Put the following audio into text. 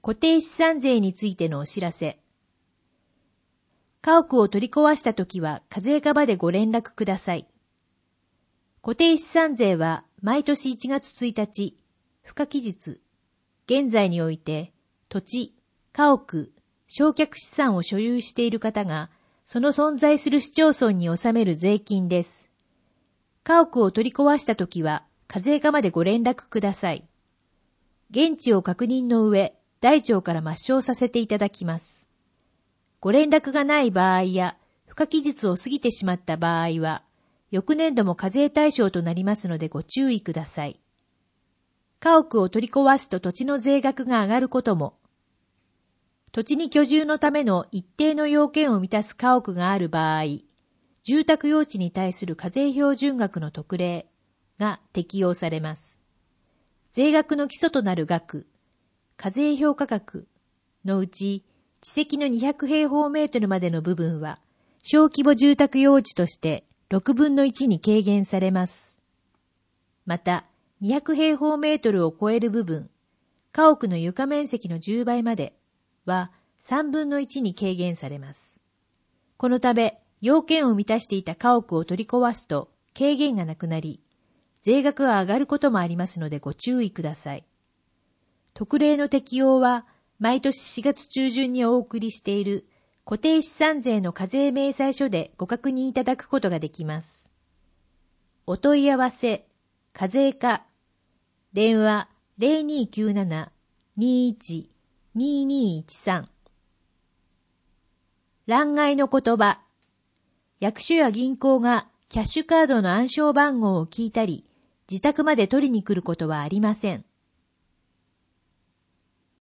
固定資産税についてのお知らせ。家屋を取り壊したときは課税課までご連絡ください。固定資産税は毎年1月1日、付加期日、現在において土地、家屋、償却資産を所有している方がその存在する市町村に納める税金です。家屋を取り壊したときは課税課までご連絡ください。現地を確認の上、台帳から抹消させていただきます。ご連絡がない場合や、付加期日を過ぎてしまった場合は、翌年度も課税対象となりますのでご注意ください。家屋を取り壊すと土地の税額が上がることも、土地に居住のための一定の要件を満たす家屋がある場合、住宅用地に対する課税標準額の特例が適用されます。税額の基礎となる額、課税評価額のうち、地積の200平方メートルまでの部分は、小規模住宅用地として6分の1に軽減されます。また、200平方メートルを超える部分、家屋の床面積の10倍までは3分の1に軽減されます。このため、要件を満たしていた家屋を取り壊すと軽減がなくなり、税額が上がることもありますのでご注意ください。特例の適用は、毎年4月中旬にお送りしている固定資産税の課税明細書でご確認いただくことができます。お問い合わせ、課税課、電話 0297-21-2213。欄外の言葉、役所や銀行がキャッシュカードの暗証番号を聞いたり、自宅まで取りに来ることはありません。